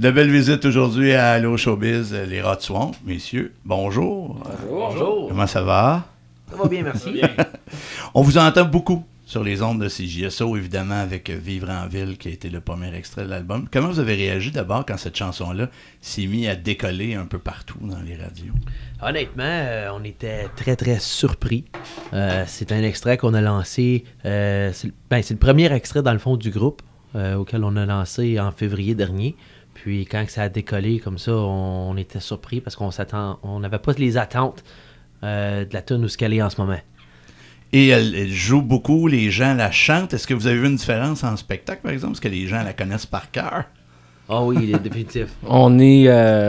De belles visites aujourd'hui à Allo Showbiz, les Rats de Swamp, messieurs. Bonjour. Bonjour. Comment ça va? Ça va bien, merci. On vous entend beaucoup sur les ondes de CJSO, évidemment, avec Vivre en ville, qui a été le premier extrait de l'album. Comment vous avez réagi d'abord quand cette chanson-là s'est mise à décoller un peu partout dans les radios? Honnêtement, on était très, très surpris. C'est un extrait qu'on a lancé. C'est le premier extrait, dans le fond, du groupe auquel on a lancé en février dernier. Puis quand ça a décollé comme ça, on était surpris parce qu'on n'avait pas les attentes de la tune où ce qu'elle est en ce moment. Et elle joue beaucoup, les gens la chantent. Est-ce que vous avez vu une différence en spectacle, par exemple? Est-ce que les gens la connaissent par cœur? Ah oui, définitif. On est,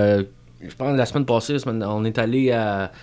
je pense, la semaine passée, on est allé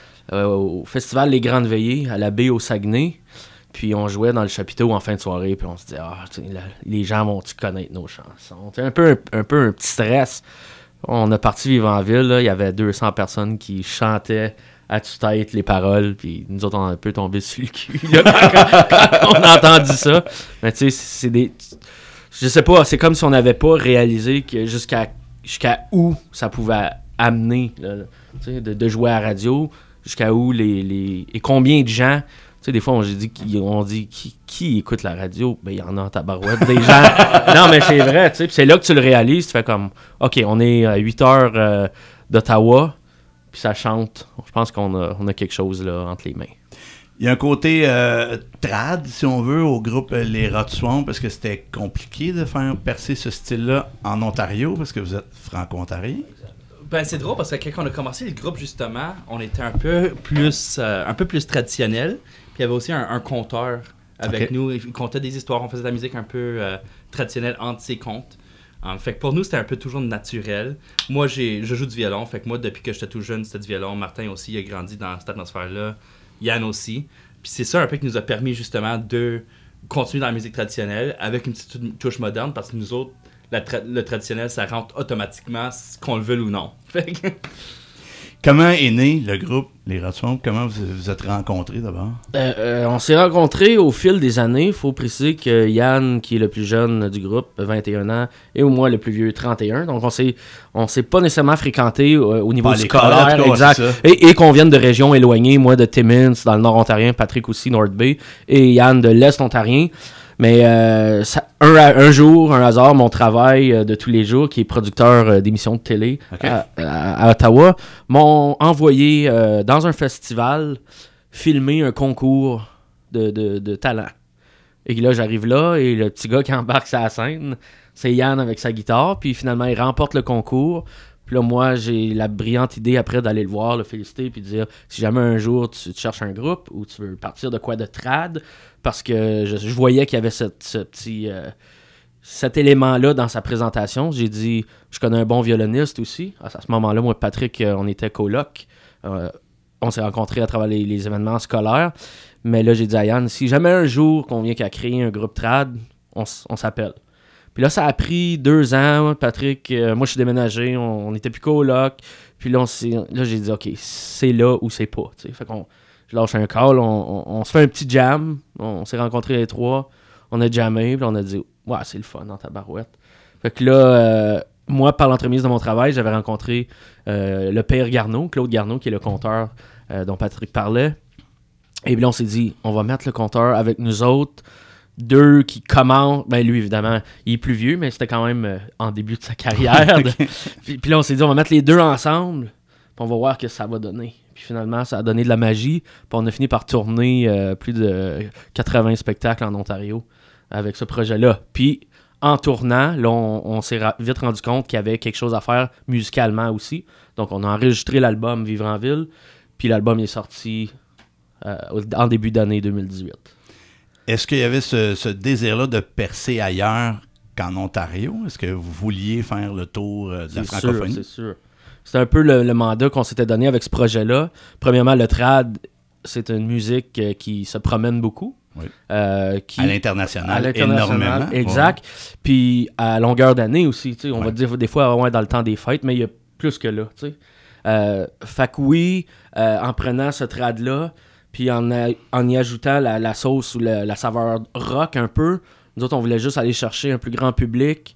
au festival Les Grandes Veillées, à la baie au Saguenay. Puis on jouait dans le chapiteau en fin de soirée, puis on se disait, les gens vont-tu connaître nos chansons? C'était un peu un petit stress. On a parti Vivre en ville, là, il y avait 200 personnes qui chantaient à tue-tête les paroles, puis nous autres, on a un peu tombé sur le cul là, quand on a entendu ça. Mais tu sais, c'est des... Je sais pas, c'est comme si on n'avait pas réalisé que jusqu'à où ça pouvait amener, là, de jouer à la radio, jusqu'à où et combien de gens... Tu sais, des fois, on dit qui écoute la radio? Ben, il y en a en tabarouette, des gens. Non, mais c'est vrai, tu sais. Puis c'est là que tu le réalises. Tu fais comme, OK, on est à 8 heures d'Ottawa, puis ça chante. Je pense qu'on a quelque chose là entre les mains. Il y a un côté trad, si on veut, au groupe Les Rats de Swamp, parce que c'était compliqué de faire percer ce style-là en Ontario, parce que vous êtes franco-ontarien. Ben, c'est drôle parce que quand on a commencé le groupe, justement, on était un peu plus traditionnel. Puis il y avait aussi un conteur avec nous. Il contait des histoires. On faisait de la musique un peu traditionnelle entre ses contes. Fait que pour nous, c'était un peu toujours naturel. Moi, je joue du violon. Fait que moi, depuis que j'étais tout jeune, c'était du violon. Martin aussi, il a grandi dans cette atmosphère-là. Yann aussi. Puis c'est ça un peu qui nous a permis justement de continuer dans la musique traditionnelle avec une petite touche moderne parce que nous autres, le traditionnel, ça rentre automatiquement, qu'on le veuille ou non. Comment est né le groupe Les Rats de Swamp? Comment vous vous êtes rencontrés d'abord? On s'est rencontrés au fil des années. Il faut préciser que Yann, qui est le plus jeune du groupe, 21 ans, et moi, le plus vieux, 31. Donc, on s'est pas nécessairement fréquentés au niveau scolaire. Exact. Et qu'on vienne de régions éloignées. Moi, de Timmins, dans le nord ontarien. Patrick aussi, North Bay. Et Yann, de l'est ontarien. Mais un jour, un hasard, mon travail de tous les jours, qui est producteur d'émissions de télé à Ottawa, m'ont envoyé dans un festival filmer un concours de talent. Et là, j'arrive là, et le petit gars qui embarque sur la scène, c'est Yann avec sa guitare, puis finalement, il remporte le concours. Puis là, moi, j'ai la brillante idée après d'aller le voir, le féliciter, puis de dire, si jamais un jour tu cherches un groupe ou tu veux partir de quoi de trad, parce que je voyais qu'il y avait cet élément-là dans sa présentation. J'ai dit, je connais un bon violoniste aussi. À ce moment-là, moi et Patrick, on était coloc. On s'est rencontrés à travers les événements scolaires. Mais là, j'ai dit à Yann, si jamais un jour qu'on vient qu'à créer un groupe trad, on s'appelle. Puis là, ça a pris 2 ans. Patrick, moi, je suis déménagé. On n'était plus coloc. Puis là, j'ai dit, OK, c'est là ou c'est pas. T'sais. Fait qu'on... Je lâche un call, on se fait un petit jam, on s'est rencontrés les 3, on a jammé, puis on a dit « Ouais, c'est le fun dans ta barouette ». Fait que là, moi, par l'entremise de mon travail, j'avais rencontré le père Garneau, Claude Garneau, qui est le conteur dont Patrick parlait. Et puis là, on s'est dit « On va mettre le conteur avec nous autres, 2 qui commencent ». Ben lui, évidemment, il est plus vieux, mais c'était quand même en début de sa carrière. Puis là, on s'est dit « On va mettre les 2 ensemble, puis on va voir ce que ça va donner ». Puis finalement, ça a donné de la magie. Puis on a fini par tourner plus de 80 spectacles en Ontario avec ce projet-là. Puis en tournant, là, on s'est vite rendu compte qu'il y avait quelque chose à faire musicalement aussi. Donc on a enregistré l'album Vivre en ville. Puis l'album est sorti en début d'année 2018. Est-ce qu'il y avait ce désir-là de percer ailleurs qu'en Ontario? Est-ce que vous vouliez faire le tour de la francophonie? C'est sûr. C'est un peu le mandat qu'on s'était donné avec ce projet-là. Premièrement, le trad, c'est une musique qui se promène beaucoup. Oui. À l'international, énormément. Exact. Ouais. Puis à longueur d'année aussi. On va dire des fois dans le temps des fêtes, mais il y a plus que là. Fait que oui, en prenant ce trad-là, puis en y ajoutant la sauce ou la saveur rock un peu, nous autres, on voulait juste aller chercher un plus grand public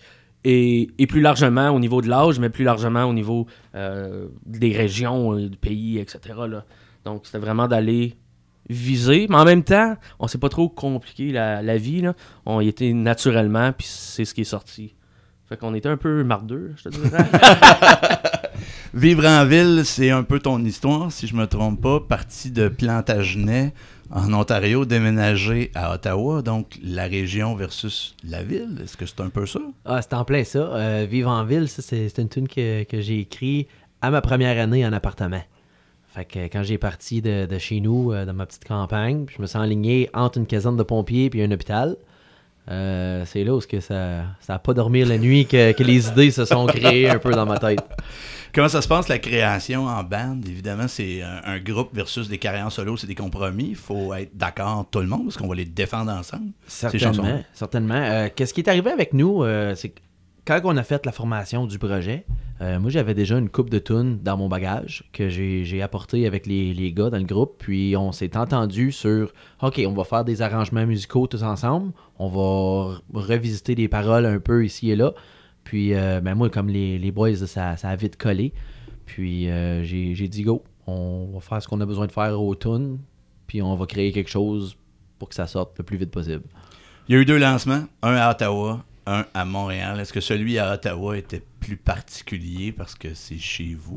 et plus largement au niveau de l'âge, mais plus largement au niveau des régions, du pays, etc. Là. Donc, c'était vraiment d'aller viser, mais en même temps, on s'est pas trop compliqué la vie. Là. On y était naturellement, puis c'est ce qui est sorti. Fait qu'on était un peu mardeux, je te dirais. Vivre en ville, c'est un peu ton histoire, si je me trompe pas. Parti de Plantagenet, en Ontario, déménagé à Ottawa, donc la région versus la ville. Est-ce que c'est un peu ça? Ah, c'est en plein ça. Vivre en ville, ça, c'est une tune que j'ai écrite à ma première année en appartement. Fait que quand j'ai parti de chez nous, dans ma petite campagne, puis je me suis enligné entre une caserne de pompiers et un hôpital. C'est là où ça a pas dormi la nuit que les idées se sont créées un peu dans ma tête. Comment ça se passe, la création en band? Évidemment, c'est un groupe versus des carrières en solo, c'est des compromis. Il faut être d'accord tout le monde, parce qu'on va les défendre ensemble. Certainement. Qu'est-ce qui est arrivé avec nous, c'est que quand on a fait la formation du projet, moi j'avais déjà une coupe de tunes dans mon bagage que j'ai apporté avec les gars dans le groupe, puis on s'est entendu sur OK, on va faire des arrangements musicaux tous ensemble, on va revisiter des paroles un peu ici et là, puis moi comme les boys ça a vite collé, puis j'ai dit go, on va faire ce qu'on a besoin de faire aux tunes, puis on va créer quelque chose pour que ça sorte le plus vite possible. Il y a eu 2 lancements, un à Ottawa, un à Montréal. Est-ce que celui à Ottawa était plus particulier parce que c'est chez vous?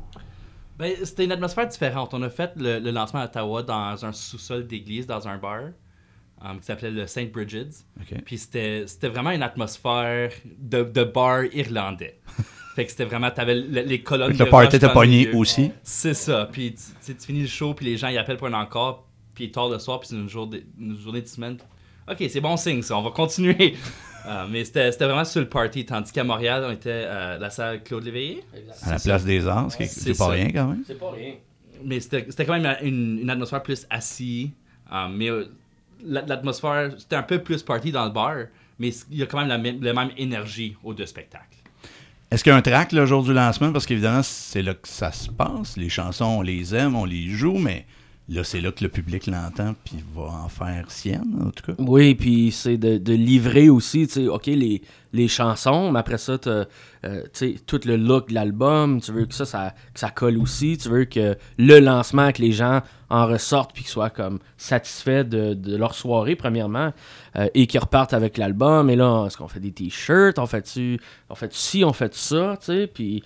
Ben, c'était une atmosphère différente. On a fait le lancement à Ottawa dans un sous-sol d'église, dans un bar qui s'appelait le St. Bridget's. Okay. Puis c'était vraiment une atmosphère de bar irlandais. Fait que c'était vraiment, t'avais les colonnes de le party était roche pogné aussi. C'est ça. Puis tu finis le show, puis les gens ils appellent pour un encore, puis il est tard le soir, puis c'est une journée de semaine. OK, c'est bon signe, ça. On va continuer. Mais c'était vraiment sur le party. Tandis qu'à Montréal, on était à la salle Claude Léveillé. À la place des Arts, c'est pas rien quand même. C'est pas rien. Mais c'était quand même une atmosphère plus assise. Mais l'atmosphère, c'était un peu plus party dans le bar. Mais il y a quand même la même énergie aux 2 spectacles. Est-ce qu'il y a un track le jour du lancement? Parce qu'évidemment, c'est là que ça se passe. Les chansons, on les aime, on les joue, mais là, c'est là que le public l'entend puis va en faire sienne, en tout cas. Oui, puis c'est de livrer aussi, tu sais, OK, les chansons, mais après ça, tu sais, tout le look de l'album, tu veux que ça colle aussi, tu veux que le lancement, que les gens en ressortent puis qu'ils soient comme satisfaits de leur soirée, premièrement, et qu'ils repartent avec l'album. Et là, est-ce qu'on fait des t-shirts? On fait ci, on fait ça, tu sais, puis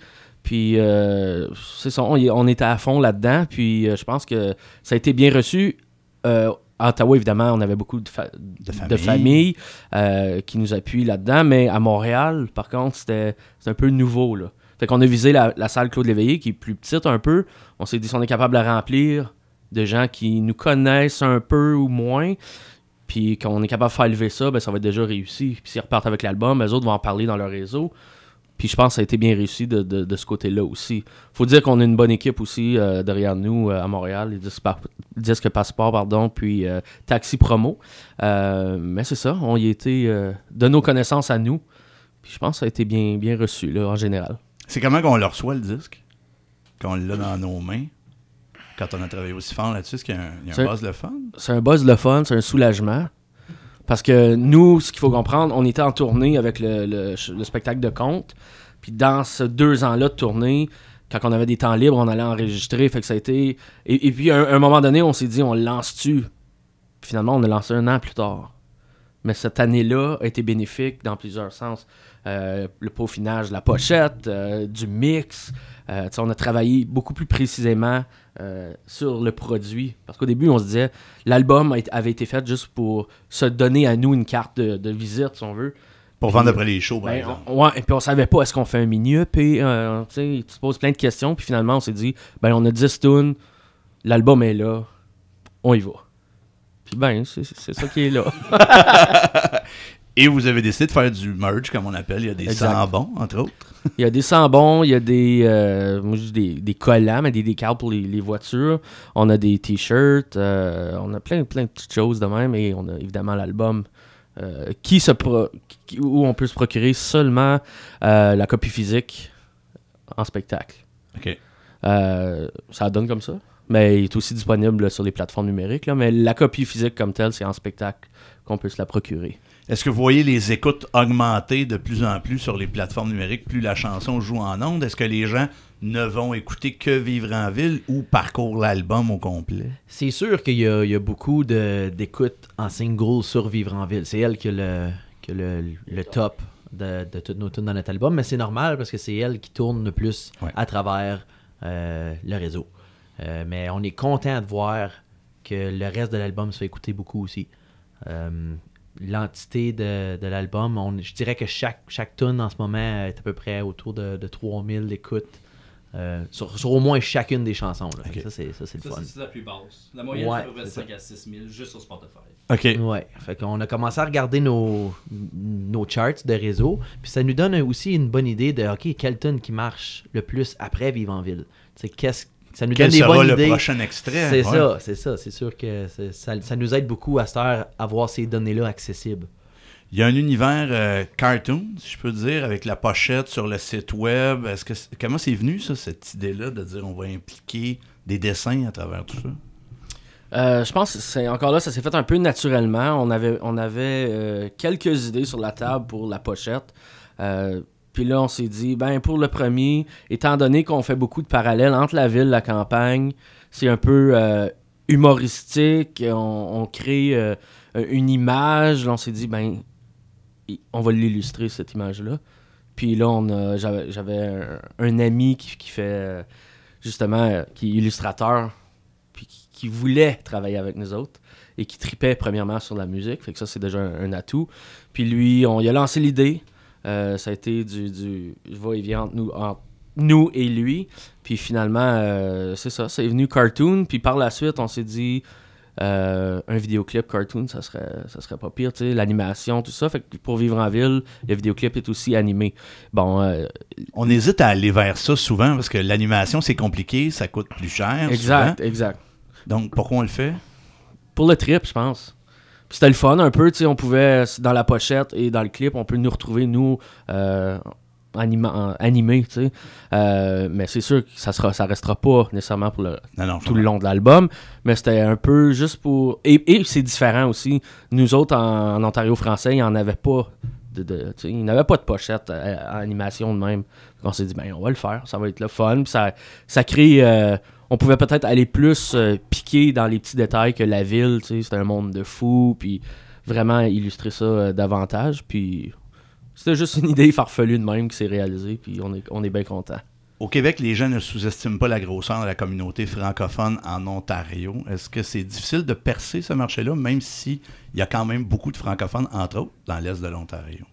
c'est ça, on était à fond là-dedans, puis je pense que ça a été bien reçu. À Ottawa, évidemment, on avait beaucoup de familles qui nous appuient là-dedans, mais à Montréal, par contre, c'était un peu nouveau, là. Fait qu'on a visé la salle Claude Léveillé, qui est plus petite un peu. On s'est dit si on est capable de la remplir de gens qui nous connaissent un peu ou moins, puis qu'on est capable de faire lever ça, ben ça va être déjà réussi. Puis s'ils repartent avec l'album, eux autres vont en parler dans leur réseau. Puis je pense que ça a été bien réussi de ce côté-là aussi. Faut dire qu'on a une bonne équipe aussi derrière nous à Montréal, les Disques Passeport, pardon, puis Taxi Promo. Mais c'est ça, on y a été de nos connaissances à nous. Puis je pense que ça a été bien reçu là, en général. C'est comment qu'on le reçoit, le disque? Qu'on l'a dans nos mains? Quand on a travaillé aussi fort là-dessus, est-ce qu'il y a un buzz le fun? C'est un buzz le fun, c'est un soulagement. Parce que nous, ce qu'il faut comprendre, on était en tournée avec le spectacle de conte. Puis dans ces 2 ans-là de tournée, quand on avait des temps libres, on allait enregistrer. Fait que ça a été... Et puis à un moment donné, on s'est dit, on le lance-tu? Finalement, on l'a lancé 1 an plus tard. Mais cette année-là a été bénéfique dans plusieurs sens. Le peaufinage de la pochette, du mix. On a travaillé beaucoup plus précisément sur le produit. Parce qu'au début, on se disait, l'album avait été fait juste pour se donner à nous une carte de visite, si on veut. Pour vendre après les shows, par exemple. Et puis on savait pas, est-ce qu'on fait un mini-EP? Tu te poses plein de questions. Puis finalement, on s'est dit, on a 10 tunes, l'album est là, on y va. Puis c'est ça qui est là. Et vous avez décidé de faire du merch, comme on appelle. Il y a des sambons, entre autres. Il y a des sambons, il y a des collants, mais des décals pour les voitures. On a des t-shirts, on a plein de petites choses de même. Et on a évidemment l'album où on peut se procurer seulement la copie physique en spectacle. OK. Ça donne comme ça. Mais il est aussi disponible sur les plateformes numériques. Là, mais la copie physique comme telle, c'est en spectacle qu'on peut se la procurer. Est-ce que vous voyez les écoutes augmenter de plus en plus sur les plateformes numériques, plus la chanson joue en ondes? Est-ce que les gens ne vont écouter que Vivre en ville ou parcourent l'album au complet? C'est sûr qu'il y a beaucoup d'écoutes en single sur Vivre en ville. C'est elle qui a le top de toutes nos tunes dans notre album, mais c'est normal parce que c'est elle qui tourne le plus à travers le réseau. Mais on est content de voir que le reste de l'album se fait écouter beaucoup aussi. L'entité de l'album, je dirais que chaque tune en ce moment est à peu près autour de 3000 écoutes sur au moins chacune des chansons. Là. Okay. Ça, c'est le fun. C'est la plus basse. La moyenne, c'est à peu près 5 à 6 000 juste sur Spotify. OK. Ouais. Fait qu'on a commencé à regarder nos charts de réseau, puis ça nous donne aussi une bonne idée de OK, quelle tune qui marche le plus après Vivre en ville. Ça nous donne des bonnes idées. Quel sera le prochain extrait? C'est ça. C'est sûr que ça nous aide beaucoup à cette heure à avoir ces données-là accessibles. Il y a un univers cartoon, si je peux dire, avec la pochette sur le site web. Comment c'est venu, ça, cette idée-là, de dire on va impliquer des dessins à travers tout ça? Je pense que c'est encore là, ça s'est fait un peu naturellement. On avait quelques idées sur la table pour la pochette. Puis là, on s'est dit, pour le premier, étant donné qu'on fait beaucoup de parallèles entre la ville et la campagne, c'est un peu humoristique. On crée une image. Là, on s'est dit, on va l'illustrer, cette image-là. Puis là, j'avais un ami qui fait, justement, qui est illustrateur, puis qui voulait travailler avec nous autres et qui tripait premièrement sur la musique. Fait que ça, c'est déjà un atout. Puis lui, il a lancé l'idée. Ça a été du va-et-vient entre nous et lui. Puis finalement, c'est ça. C'est venu cartoon. Puis par la suite, on s'est dit un vidéoclip cartoon, ça serait pas pire. L'animation, tout ça. Fait que pour Vivre en ville, le vidéoclip est aussi animé. Bon, on hésite à aller vers ça souvent parce que l'animation, c'est compliqué. Ça coûte plus cher. Exact, souvent. exact. Donc, pourquoi on le fait? Pour le trip, je pense. Puis c'était le fun un peu, on pouvait, dans la pochette et dans le clip, on peut nous retrouver, nous, animés, mais c'est sûr que ça restera pas nécessairement pour tout le long de l'album, mais c'était un peu juste pour... Et c'est différent aussi. Nous autres, en Ontario français, il n'y en avait pas il n'avait pas de pochette à animation de même. Donc on s'est dit, on va le faire, ça va être le fun. Puis ça crée... on pouvait peut-être aller plus piquer dans les petits détails que la ville, c'est un monde de fous, puis vraiment illustrer ça davantage. Puis c'était juste une idée farfelue de même qui s'est réalisée, puis on est bien content. Au Québec, les gens ne sous-estiment pas la grosseur de la communauté francophone en Ontario. Est-ce que c'est difficile de percer ce marché-là, même s'il y a quand même beaucoup de francophones, entre autres, dans l'est de l'Ontario?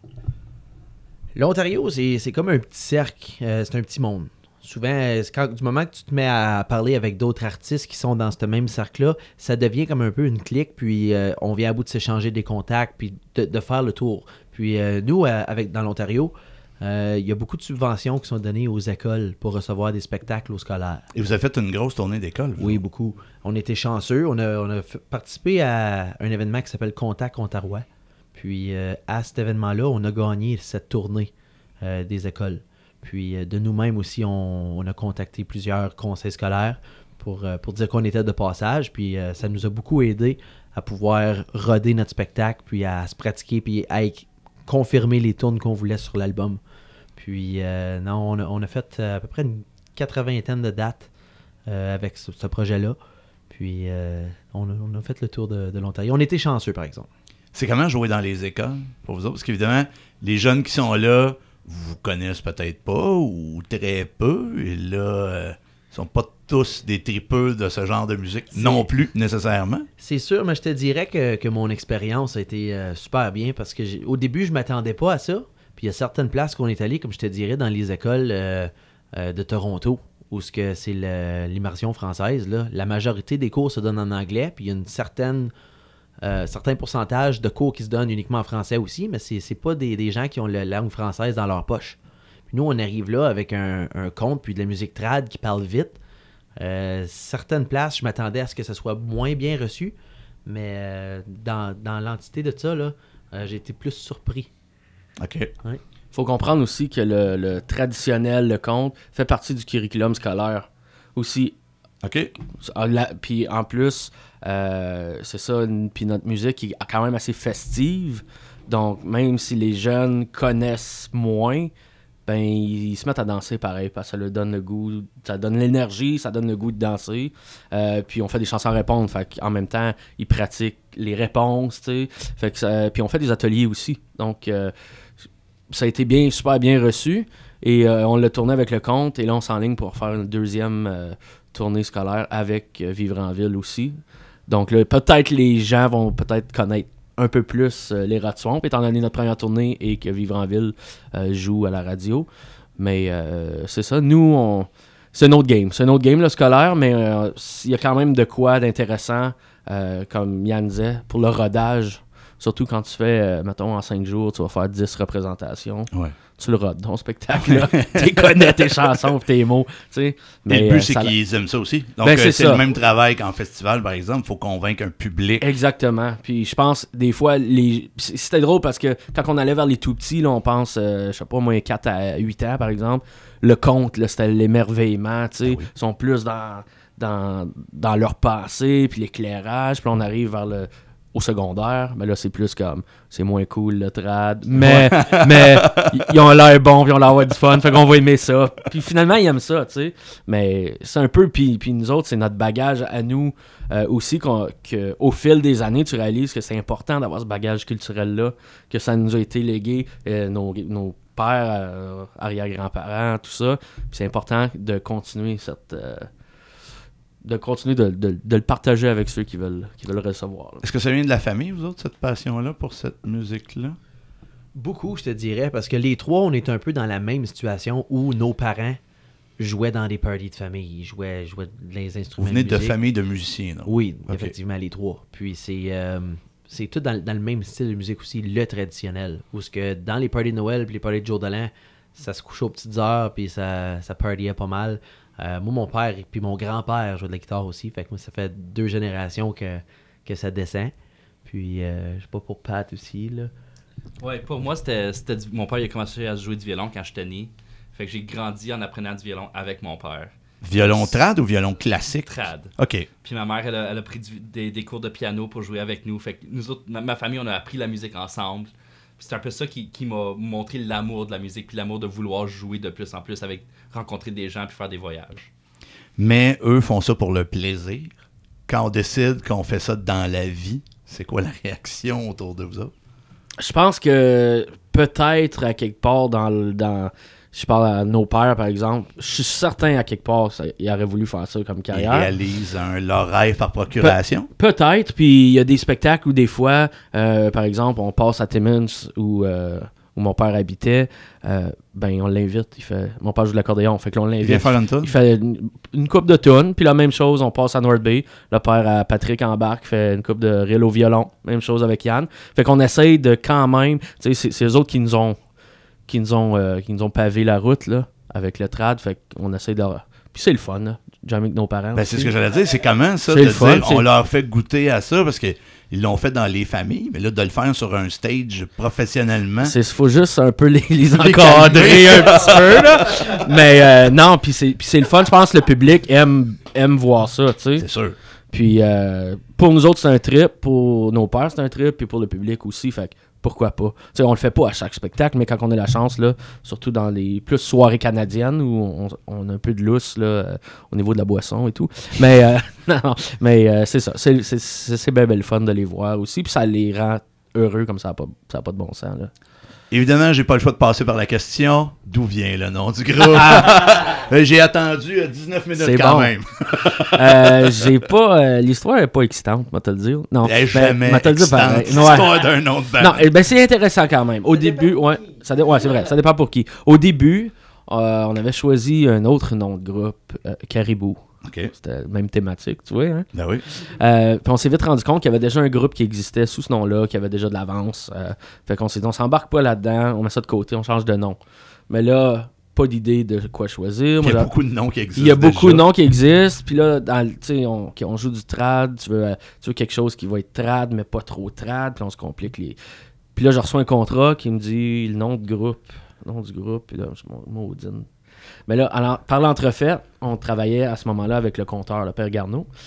L'Ontario, c'est comme un petit cercle, c'est un petit monde. Souvent, du moment que tu te mets à parler avec d'autres artistes qui sont dans ce même cercle-là, ça devient comme un peu une clique, puis on vient à bout de s'échanger des contacts, puis de faire le tour. Puis nous, dans l'Ontario, il y a beaucoup de subventions qui sont données aux écoles pour recevoir des spectacles aux scolaires. Et vous avez fait une grosse tournée d'école? Oui, beaucoup. On était chanceux. On a participé à un événement qui s'appelle Contact Ontarois. Puis à cet événement-là, on a gagné cette tournée des écoles. Puis de nous-mêmes aussi, on a contacté plusieurs conseils scolaires pour dire qu'on était de passage. Puis ça nous a beaucoup aidé à pouvoir roder notre spectacle, puis à se pratiquer, puis à confirmer les tunes qu'on voulait sur l'album. Puis on a fait à peu près une 80aine de dates avec ce projet-là. Puis on a fait le tour de l'Ontario. On était chanceux, par exemple. C'est comment jouer dans les écoles pour vous autres? Parce qu'évidemment, les jeunes qui sont là vous connaissent peut-être pas ou très peu. Et là, ils sont pas tous des tripeux de ce genre de musique non plus nécessairement. C'est sûr, mais je te dirais que mon expérience a été super bien parce que au début, je m'attendais pas à ça. Puis il y a certaines places qu'on est allé, comme je te dirais, dans les écoles de Toronto, où c'est l'immersion française. Là. La majorité des cours se donnent en anglais, puis il y a une certain pourcentage de cours qui se donnent uniquement en français aussi, mais c'est pas des gens qui ont la langue française dans leur poche. Puis nous, on arrive là avec un conte puis de la musique trad qui parle vite. Certaines places, je m'attendais à ce que ça soit moins bien reçu, mais dans l'entité de ça, là, j'ai été plus surpris. OK. Ouais. Faut comprendre aussi que le traditionnel, le conte, fait partie du curriculum scolaire aussi. OK. Puis en plus, c'est ça, puis notre musique est quand même assez festive. Donc, même si les jeunes connaissent moins, ben ils se mettent à danser pareil, parce que ça leur donne le goût, ça donne l'énergie, ça donne le goût de danser. Puis on fait des chansons à répondre, fait qu'en même temps, ils pratiquent les réponses, tu sais. Fait que puis on fait des ateliers aussi. Donc, ça a été super bien reçu. Et on l'a tourné avec le compte, et là, on s'enligne pour faire une deuxième tournée scolaire avec Vivre en ville aussi. Donc là, peut-être les gens vont peut-être connaître un peu plus les Rats de Swamp, étant donné notre première tournée et que Vivre en ville joue à la radio. Mais c'est ça, nous, c'est un autre game. C'est un autre game, le scolaire, mais il y a quand même de quoi d'intéressant, comme Yann disait, pour le rodage. Surtout quand tu fais, mettons, en 5 jours, tu vas faire 10 représentations. Ouais. Tu le rodes, ton spectacle, là. Tu connais tes chansons et tes mots, tu sais. Mais le but, c'est qu'ils aiment ça aussi. Donc, c'est le même travail qu'en festival, par exemple. Il faut convaincre un public. Exactement. Puis je pense, des fois, c'était drôle parce que quand on allait vers les tout-petits, là, on pense, je sais pas, moins 4 à 8 ans, par exemple, le conte, là, c'était l'émerveillement, tu sais. Oui. Ils sont plus dans leur passé, puis l'éclairage. Puis on arrive vers au secondaire, mais là, c'est plus comme, c'est moins cool, le trad, mais ils ont l'air bons, puis ils ont l'air du fun, fait qu'on va aimer ça. Puis finalement, ils aiment ça, tu sais. Mais c'est un peu, puis nous autres, c'est notre bagage à nous aussi, qu'au fil des années, tu réalises que c'est important d'avoir ce bagage culturel-là, que ça nous a été légué, nos pères, arrière-grands-parents, tout ça. Puis c'est important de continuer de le partager avec ceux qui veulent recevoir. Là. Est-ce que ça vient de la famille, vous autres, cette passion-là pour cette musique-là? Beaucoup, je te dirais, parce que les trois, on est un peu dans la même situation où nos parents jouaient dans des parties de famille. Ils jouaient les instruments Vous venez de musique. de famille de musiciens, non? Oui, Okay. effectivement, les trois. Puis c'est tout dans le même style de musique aussi, le traditionnel. Où ce que dans les parties de Noël et les parties de jour de l'an, ça se couchait aux petites heures, puis ça partyait pas mal. Moi, mon père et puis mon grand-père jouaient de la guitare aussi. Fait que moi, ça fait 2 générations que ça descend. Puis, je sais pas pour Pat aussi, là. Ouais, pour moi, mon père il a commencé à jouer du violon quand j'étais né. Fait que j'ai grandi en apprenant du violon avec mon père. Violon trad ou violon classique? Trad. OK. Puis ma mère, elle a pris des cours de piano pour jouer avec nous. Fait que nous autres, ma famille, on a appris la musique ensemble. C'est un peu ça qui m'a montré l'amour de la musique, puis l'amour de vouloir jouer de plus en plus, avec rencontrer des gens puis faire des voyages. Mais eux font ça pour le plaisir. Quand on décide qu'on fait ça dans la vie, c'est quoi la réaction autour de vous autres? Je pense que peut-être à quelque part je parle à nos pères, par exemple, je suis certain à quelque part ils auraient voulu faire ça comme Ils carrière. réalisent leur rêve par procuration? Peut-être, puis il y a des spectacles où des fois, par exemple, on passe à Timmins où mon père habitait, on l'invite, mon père joue de l'accordéon, fait que là, on l'invite. Il vient faire une toune? Il fait une coupe de tunes, puis la même chose, on passe à North Bay, le père à Patrick embarque, fait une coupe de reel au violon, même chose avec Yann. Fait qu'on essaye de quand même, tu sais, c'est eux autres qui nous ont pavé la route, là, avec le trad, fait qu'on essaie de... Puis c'est le fun, là, jamais avec nos parents. Ben, c'est ce que j'allais dire, c'est comment ça, C'est de le fun, dire, on leur fait goûter à ça, parce qu'ils l'ont fait dans les familles, mais là, de le faire sur un stage professionnellement... Il faut juste un peu les encadrer un petit peu, là. Mais non, puis c'est le fun, je pense que le public aime voir ça, tu sais. C'est sûr. Puis pour nous autres, c'est un trip, pour nos pères, c'est un trip, puis pour le public aussi, fait que pourquoi pas. Tu sais, on le fait pas à chaque spectacle, mais quand on a la chance, là, surtout dans les plus soirées canadiennes où on a un peu de lousse là, au niveau de la boisson et tout. Mais c'est ça. C'est bien le fun de les voir aussi. Puis ça les rend heureux comme ça n'a pas de bon sens. Là. Évidemment, j'ai pas le choix de passer par la question. D'où vient le nom du groupe? J'ai attendu 19 minutes c'est quand bon. même. J'ai pas... l'histoire est pas excitante, moi te le dire. Non, Jamais te le dire pareil. l'histoire d'un nom de band. Non, c'est intéressant quand même. Au début, c'est vrai, ça dépend pour qui. Au début, on avait choisi un autre nom de groupe, Caribou. Okay. C'était la même thématique, tu vois. Hein? Ben oui. Puis on s'est vite rendu compte qu'il y avait déjà un groupe qui existait sous ce nom-là, qui avait déjà de l'avance. Fait qu'on s'est dit, on s'embarque pas là-dedans, on met ça de côté, on change de nom. Mais là, pas d'idée de quoi choisir. Il y a beaucoup de noms qui existent. Il y a beaucoup de noms qui existent. Puis là, on joue du trad. Tu veux quelque chose qui va être trad, mais pas trop trad. Puis on se complique les... Puis là, je reçois un contrat qui me dit le nom du groupe. Puis là, je maudine. Mais là, par l'entrefaite, on travaillait à ce moment-là avec le compteur, le père Garneau.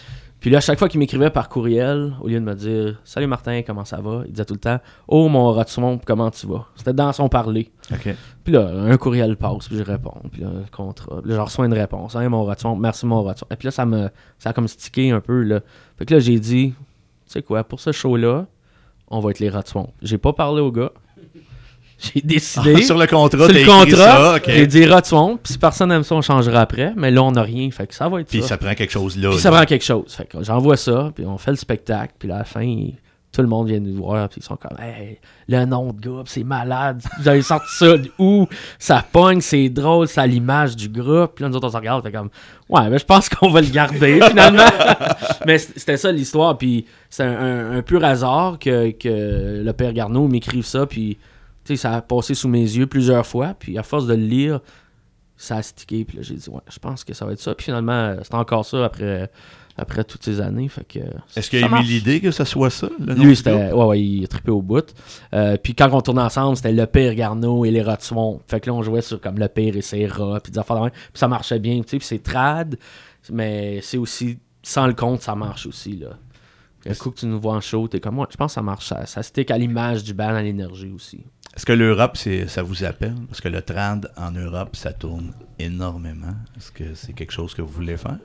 Puis là, à chaque fois qu'il m'écrivait par courriel, au lieu de me dire « Salut Martin, comment ça va? » Il disait tout le temps « Oh mon Rotsumont, comment tu vas? » C'était dans son parler. OK. Puis là, un courriel passe, puis je réponds. Puis là, le contrat. Puis là, je reçois une réponse. « Hey mon Rotsumont, merci mon Rotsumont. » Et puis là, ça a comme stické un peu. Là. Fait que là, j'ai dit « Tu sais quoi, pour ce show-là, on va être les Rotsumont. » J'ai pas parlé au gars. J'ai décidé. Sur le contrat, Sur t'as le écrit contrat, ça, OK. j'ai dit Rotsumont. Puis si personne n'aime ça, on changera après. Mais là, on n'a rien. Fait que ça va être Puis ça. ça prend quelque chose là. Puis ça prend quelque chose. Fait que j'envoie ça, puis on fait le spectacle, puis là, à la fin, tout le monde vient nous voir, puis ils sont comme « Hey, le nom de groupe, c'est malade. Vous avez sorti ça où? Ça pogne, c'est drôle, c'est à l'image du groupe. » Puis là, nous autres, on se regarde, fait comme « Ouais, mais je pense qu'on va le garder, finalement. » Mais c'était ça l'histoire, puis c'est un pur hasard que le père Garneau m'écrive ça, puis tu sais, ça a passé sous mes yeux plusieurs fois, puis à force de le lire, ça a stické, puis là, j'ai dit « Ouais, je pense que ça va être ça. » Puis finalement, c'était encore ça après toutes ces années. Fait que, est-ce qu'il a émis l'idée que ce soit ça, le nom lui, du c'était. groupe? Ouais, il a trippé au bout. Puis quand on tournait ensemble, c'était le père Garneau et les Rotsumont. Fait que là, on jouait sur comme le père et ses rats, puis des affaires de même. Puis ça marchait bien, tu sais. Puis c'est trad, mais c'est aussi. Sans le compte, ça marche aussi, là. Puis un coup que tu nous vois en show, t'es comme, ouais, je pense que ça marche. Ça stick à l'image du band, à l'énergie aussi. Est-ce que l'Europe, ça vous appelle? Parce que le trad en Europe, ça tourne énormément. Est-ce que c'est quelque chose que vous voulez faire?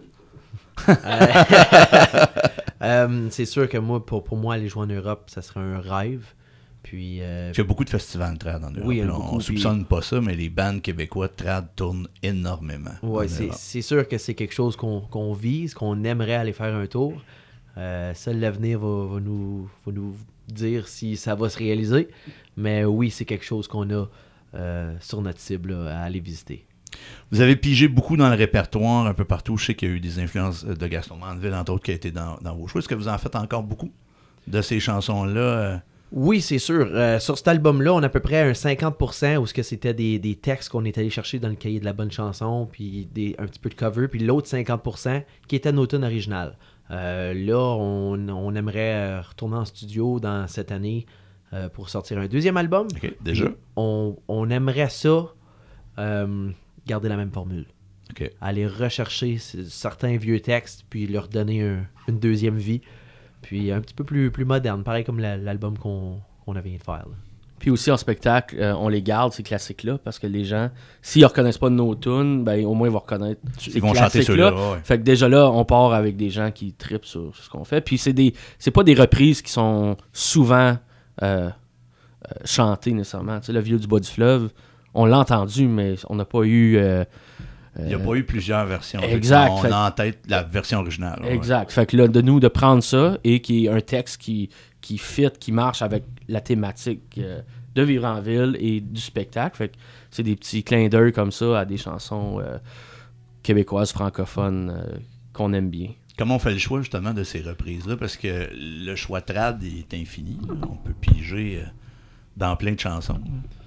C'est sûr que moi, pour moi, aller jouer en Europe, ça serait un rêve. Puis, Il y a beaucoup de festivals de trad en Europe. Oui, il y en a là. beaucoup, On soupçonne pas ça, mais les bands québécois de trad tournent énormément. Ouais, en Europe. c'est sûr que c'est quelque chose qu'on vise, qu'on aimerait aller faire un tour. Seul l'avenir va nous dire si ça va se réaliser. Mais oui, c'est quelque chose qu'on a sur notre cible là, à aller visiter. Vous avez pigé beaucoup dans le répertoire un peu partout. Je sais qu'il y a eu des influences de Gaston Mandeville, entre autres, qui a été dans vos choix. Est-ce que vous en faites encore beaucoup de ces chansons-là? Oui, c'est sûr. Sur cet album-là, on a à peu près un 50% où c'était des textes qu'on est allé chercher dans le cahier de la bonne chanson, puis un petit peu de cover, puis l'autre 50% qui était nos tunes originales. Là, on aimerait retourner en studio dans cette année pour sortir un deuxième album. OK, déjà? On aimerait ça garder la même formule. OK. Aller rechercher certains vieux textes, puis leur donner une deuxième vie. Puis un petit peu plus moderne, pareil comme l'album qu'on vient de faire. Là. Puis aussi en spectacle, on les garde, ces classiques-là, parce que les gens, s'ils ne reconnaissent pas nos tunes, ben au moins ils vont reconnaître ces Ils vont chanter ceux-là. Ouais. Fait que déjà là, on part avec des gens qui trippent sur ce qu'on fait. Puis c'est pas des reprises qui sont souvent chantées nécessairement. Tu sais, le Vieux du bas du fleuve, on l'a entendu, mais on n'a pas eu... Il n'y a pas eu plusieurs versions. Exact. On a en tête la version originale. Exact. Ouais. Fait que là, de nous, de prendre ça et qui est un texte qui fit, qui marche avec la thématique de Vivre en ville et du spectacle. Fait que c'est des petits clins d'œil comme ça à des chansons québécoises, francophones qu'on aime bien. Comment on fait le choix justement de ces reprises-là? Parce que le choix trad est infini. Là. On peut piger dans plein de chansons.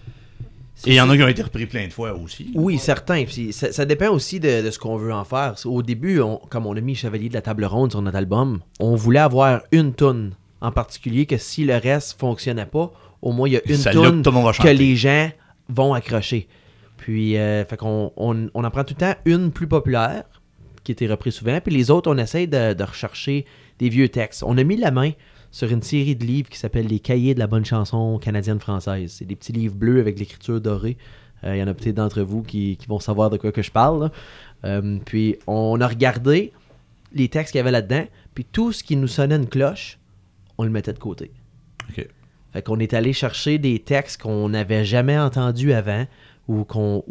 Et il y en a qui ont été repris plein de fois aussi. Oui, certain. Puis ça dépend aussi de ce qu'on veut en faire. Au début, comme on a mis Chevalier de la Table Ronde sur notre album, on voulait avoir une toune en particulier que si le reste fonctionnait pas, au moins il y a une toune que les gens vont accrocher. Puis, fait qu'on on en prend tout le temps une plus populaire qui était reprise souvent, puis les autres, on essaye de rechercher des vieux textes. On a mis la main sur une série de livres qui s'appelle Les Cahiers de la bonne chanson canadienne-française. C'est des petits livres bleus avec l'écriture dorée. Il y en a peut-être d'entre vous qui vont savoir de quoi que je parle. Puis on a regardé les textes qu'il y avait là-dedans, puis tout ce qui nous sonnait une cloche, on le mettait de côté. OK. Fait qu'on est allé chercher des textes qu'on n'avait jamais entendus avant, ou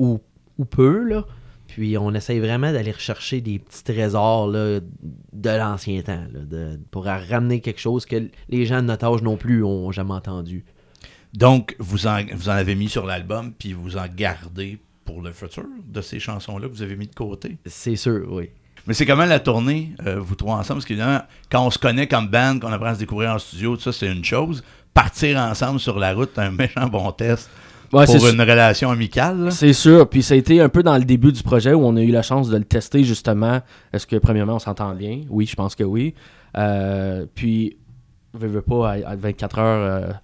peu, là. Puis on essaye vraiment d'aller rechercher des petits trésors là, de l'ancien temps, là, pour ramener quelque chose que les gens de notre âge non plus ont jamais entendu. Donc, vous en avez mis sur l'album, puis vous en gardez pour le futur de ces chansons-là que vous avez mis de côté? C'est sûr, oui. Mais c'est comment la tournée, vous trois ensemble? Parce qu'évidemment, quand on se connaît comme band, qu'on apprend à se découvrir en studio, tout ça, c'est une chose. Partir ensemble sur la route, c'est un méchant bon test. Ouais, pour une relation amicale. Là. C'est sûr. Puis ça a été un peu dans le début du projet où on a eu la chance de le tester justement. Est-ce que premièrement on s'entend bien? Oui, je pense que oui. Puis, veux pas, à 24 heures,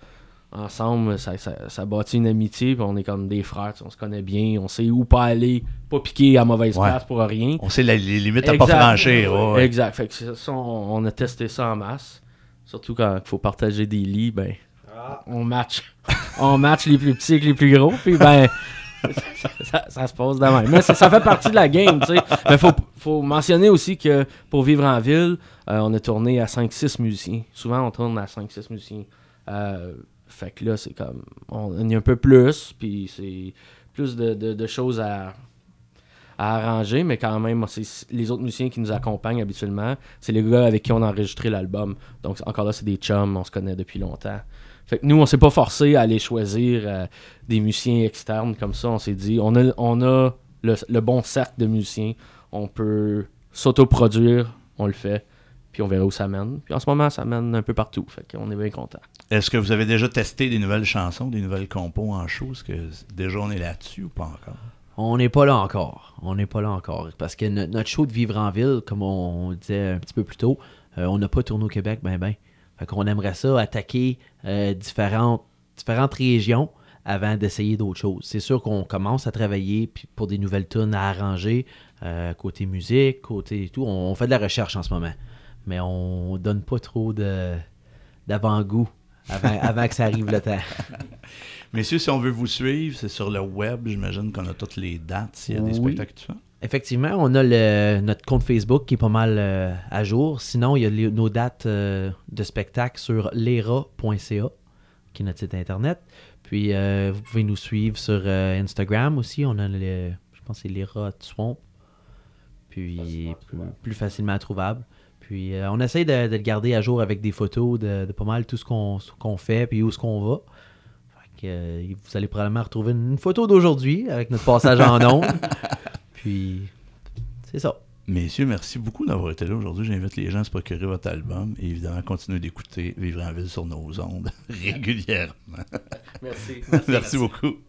ensemble, ça bâtit une amitié, puis on est comme des frères, on se connaît bien, on sait où pas aller, pas piquer à mauvaise place pour rien. On sait les limites à pas franchir. Ouais. Exact, fait que ça, on a testé ça en masse. Surtout quand il faut partager des lits, ben, on match les plus petits avec les plus gros, puis ben, ça se passe de même. Mais ça fait partie de la game, tu sais. Mais faut mentionner aussi que pour Vivre en ville, on a tourné à 5-6 musiciens. Souvent, on tourne à 5-6 musiciens. Fait que là, c'est comme, on y a un peu plus, puis c'est plus de choses à arranger, mais quand même, c'est les autres musiciens qui nous accompagnent habituellement, c'est les gars avec qui on a enregistré l'album. Donc encore là, c'est des chums, on se connaît depuis longtemps. Fait que nous, on s'est pas forcé à aller choisir des musiciens externes comme ça. On s'est dit, on a le bon cercle de musiciens, on peut s'autoproduire, on le fait, puis on verra où ça mène. Puis en ce moment, ça mène un peu partout, fait qu'on est bien content. Est-ce que vous avez déjà testé des nouvelles chansons, des nouvelles compos en show? Est-ce que déjà on est là-dessus ou pas encore? On n'est pas là encore. Parce que notre show de Vivre en ville, comme on disait un petit peu plus tôt, on n'a pas tourné au Québec, ben. Fait qu'on aimerait ça attaquer différentes régions avant d'essayer d'autres choses. C'est sûr qu'on commence à travailler puis pour des nouvelles tunes à arranger, côté musique, côté tout. On fait de la recherche en ce moment. Mais on donne pas trop d'avant-goût avant que ça arrive le temps. Messieurs, si on veut vous suivre, c'est sur le web. J'imagine qu'on a toutes les dates s'il y a des spectacles que tu fais. Effectivement, on a notre compte Facebook qui est pas mal à jour. Sinon, il y a nos dates de spectacle sur lera.ca, qui est notre site internet. Puis, vous pouvez nous suivre sur Instagram aussi. On a je pense que c'est Lera Swamp. Puis, plus facilement trouvable. Puis, on essaie de le garder à jour avec des photos de pas mal tout ce qu'on fait puis où est-ce qu'on va. Vous allez probablement retrouver une photo d'aujourd'hui avec notre passage en ondes. Puis, c'est ça. Messieurs, merci beaucoup d'avoir été là aujourd'hui. J'invite les gens à se procurer votre album et évidemment continuer d'écouter Vivre en ville sur nos ondes régulièrement. Merci. Merci beaucoup.